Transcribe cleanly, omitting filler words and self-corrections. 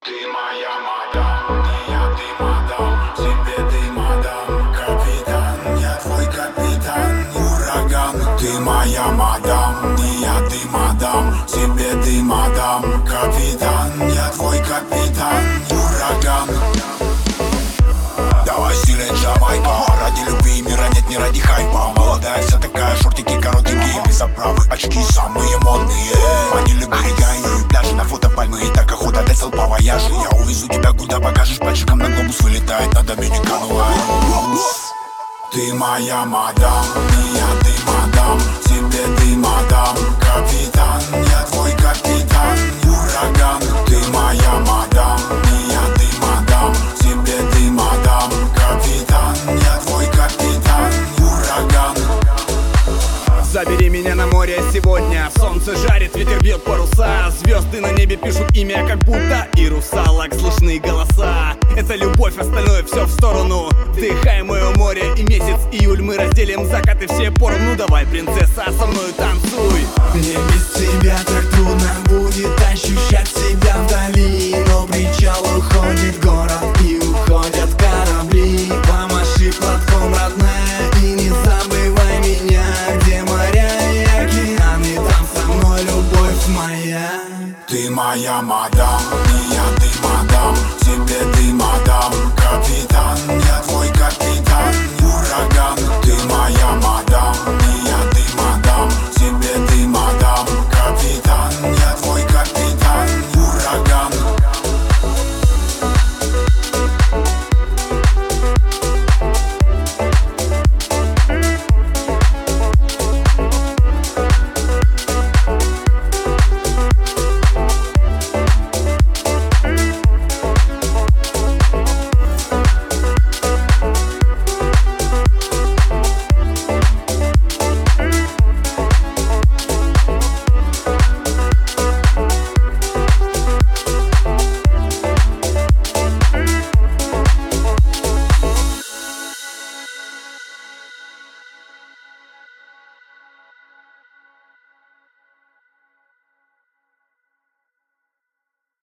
Ты моя мадам, не я, ты мадам, себе ты мадам, капитан, я твой капитан, ураган. Ты моя мадам, не я, ты мадам, себе ты мадам, капитан, я твой капитан, ураган. Давай стилей Джамайка, ради любви мира нет, не ради хайпа. Молодая вся такая, шортики коротенькие, без оправы, очки самые модные. Манили берега и пляжи, на фото пальмы и так охота до цел по вояжи. Я увезу тебя куда покажешь, пальчиком на глобус вылетает на Доминикану. Ты моя мадам, не я, ты мадам, себе ты мадам, капитан, я твой капитан, ураган. Ты моя мадам, не я, ты мадам, себе ты мадам, капитан, я твой капитан, ураган. Забери меня на море сегодня. Солнце жарит, ветер бьет паруса. Звезды на небе пишут имя, как будто и русалок слышны голоса. Это любовь, остальное все в сторону. Вдыхай мое море и месяц июль. Мы разделим закаты все поровну. Давай, принцесса, со мной танцуй. Мне без тебя так трудно будет ощущать себя вдали. Но причал уходит город и уходят корабли. Помаши платком, родная, и не забывай меня. Где моря и океаны, там со мной любовь моя. Ты моя мадам, не я, ты мадам, себе ты мадам, капитан, я твой капитан, ураган. Ты моя мадам,